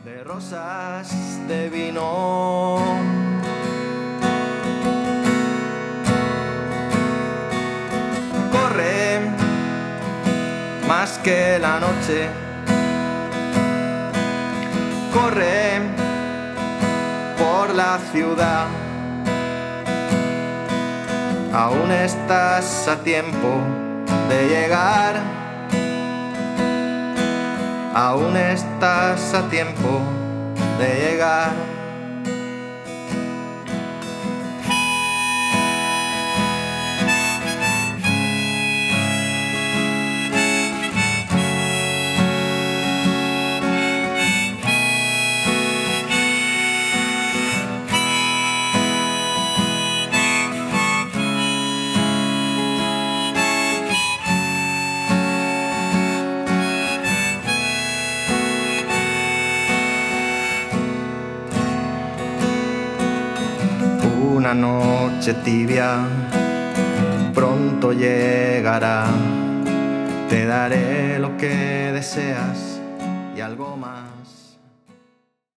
de rosas de vino. Corre más que la noche, corre por la ciudad. Aún estás a tiempo de llegar, aún estás a tiempo de llegar. Una noche tibia pronto llegará, te daré lo que deseas y algo más.